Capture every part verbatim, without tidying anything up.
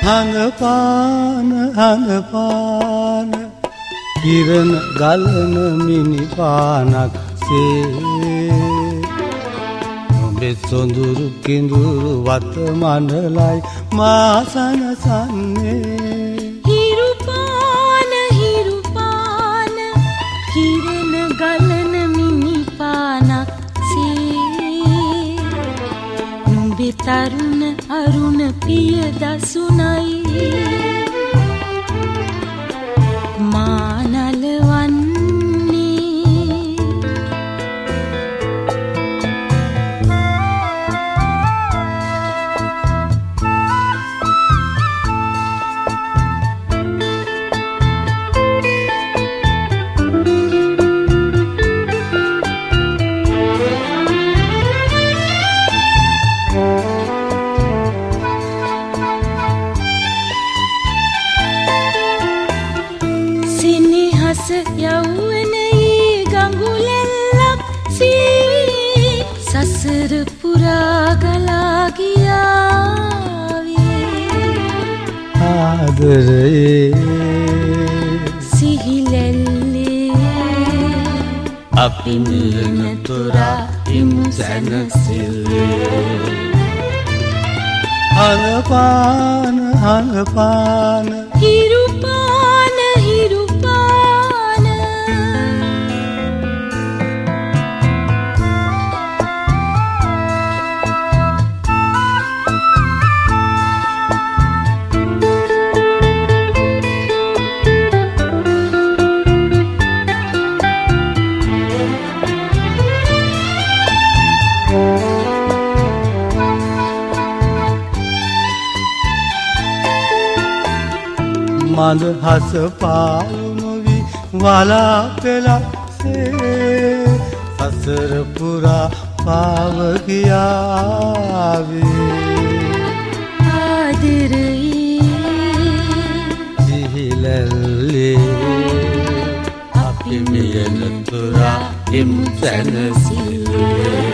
හඳපාන හඳපාන කිරණ ගලන මිනි පානක් සේ නුඹේ සොඳුරු කිඳුරු වත මඬලයි මා සනසන්නේ හිරු පාන හිරු පාන කිරණ ගලන මිනි පානක් සේ නුඹේ තරුණ අරුණ පිය දසුනයි මා නලවන්නේ යෞවනයේ ගඟුලෙල්ලක් සී සසර පුරා ගලා ගියාවේ ආදරයේ සිහිලෙල්ලේ අපි නියන තුරා ඉමු සැනසෙල්ලේ හඳපාන හඳපාන හිරු පාන හිරු මඳ හස පාලුනොවි වලා පෙළක් සේ සසර පුරා පාව ගියාවේ ආදරයේ සිහිලල්ලේ අපි මියන තුරා ඉමු සැනසෙල්ලේ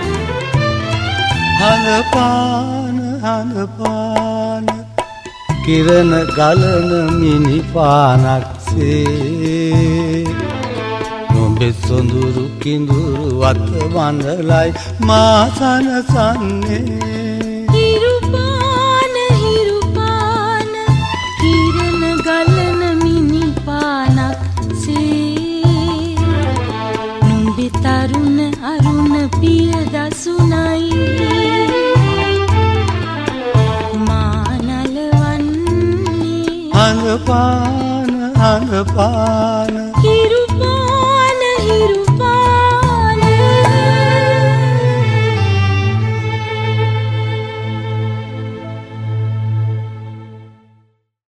හඳපාන හඳපාන කිරණ ගලන මිනි පානක් සේ නුඹේ සොඳුරු කිඳුරු වත මඬලයි මා සනසන්නේ හිරු පාන හිරු පාන කිරණ ගලන මිනි පානක් සේ නුඹේ තරුණ අරුණ පිය දසුනයි හඳපාන හඳපාන